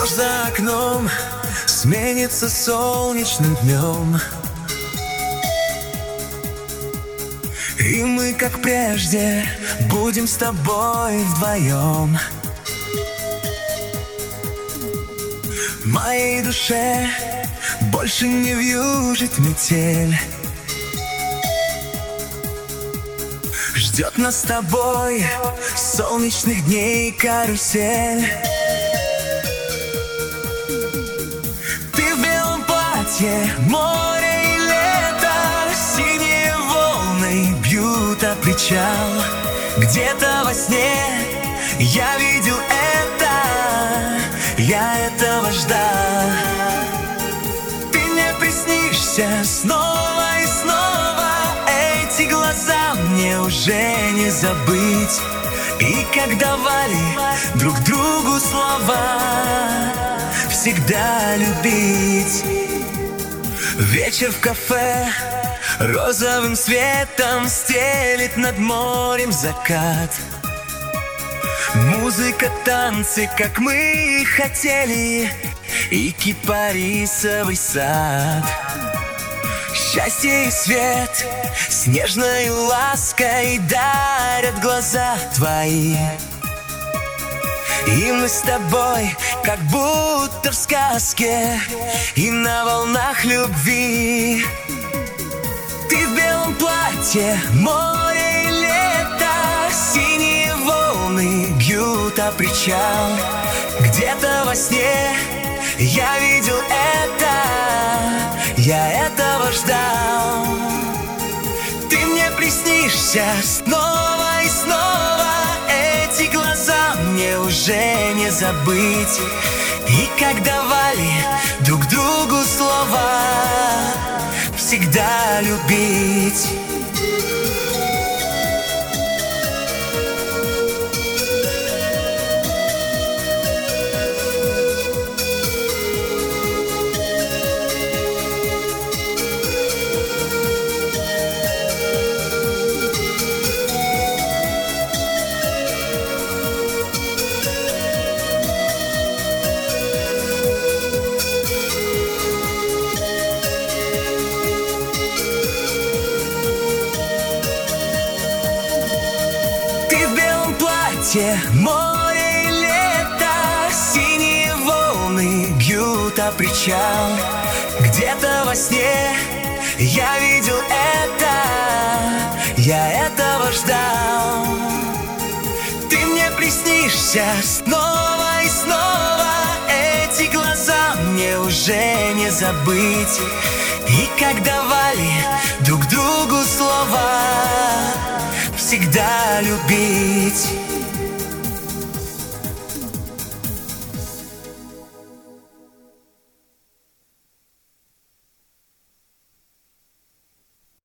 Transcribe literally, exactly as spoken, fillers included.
за окном сменится солнечным днем, и мы, как прежде, будем с тобой вдвоем. В моей душе больше не вьюжит метель, ждет нас с тобой солнечных дней карусель. Ты в белом платье, море и лето, синие волны бьют о причал. Где-то во сне я видел это, я этого ждал. Ты мне приснишься снова и снова, эти глаза мне уже не забыть. И как давали друг другу слова всегда любить. Вечер в кафе розовым светом стелит над морем закат. Музыка, танцы, как мы хотели, и кипарисовый сад. Счастье и свет с нежной лаской дарят глаза твои. И мы с тобой как будто в сказке и на волнах любви. Ты в белом платье, море и лето, синие волны бьют о причал. Где-то во сне я видел это, я этого ждал. Ты мне приснишься снова и снова, эти глаза мне уже не забыть. И как давали друг другу слова всегда любить. Море и лето, синие волны бьют о причал. Где-то во сне я видел это, я этого ждал. Ты мне приснишься снова и снова, эти глаза мне уже не забыть. И как давали друг другу слова всегда любить.